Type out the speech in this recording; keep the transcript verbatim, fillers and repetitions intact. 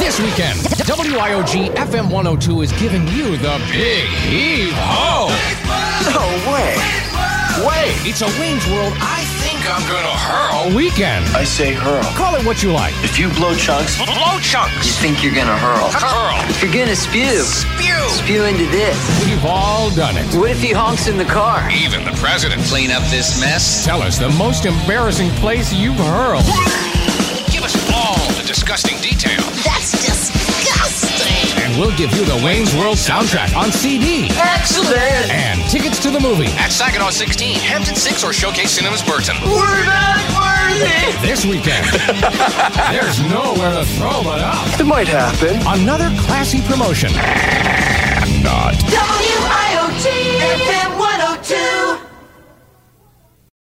This weekend, W I O G F M one oh two is giving you the Big Heave-Ho. No way. Wait, it's a Wayne's World I think I'm gonna hurl weekend. I say hurl. Call it what you like. If you blow chunks, Blow chunks. You think you're gonna hurl? Hurl. If you're gonna spew, Spew. spew into this. We've all done it. What if he honks in the car? Even the president. Clean up this mess. Tell us the most embarrassing place you've hurled. Give us all the disgusting details. That's disgusting. And we'll give you the Wayne's World soundtrack on C D. Excellent! And tickets to the movie. At Saginaw sixteen, Hampton six, or Showcase Cinemas Burton. We're not worthy! This weekend, there's nowhere to throw but up. it might happen. Another classy promotion. Not. W